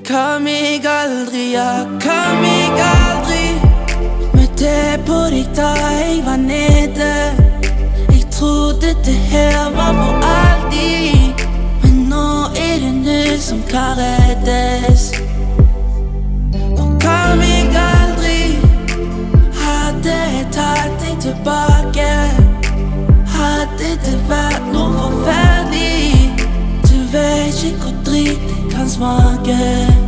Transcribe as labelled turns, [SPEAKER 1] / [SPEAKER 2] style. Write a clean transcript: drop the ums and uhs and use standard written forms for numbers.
[SPEAKER 1] Ga meg aldri, ja, ga meg aldri møtte på deg da jeg var nede. Jeg trodde det her var for alltid, men nå det null som kan reddes. For ga meg aldri hadde jeg tatt deg tilbake. Hadde det vært noe forferdelig, du vet ikke hvor drit det kan smake.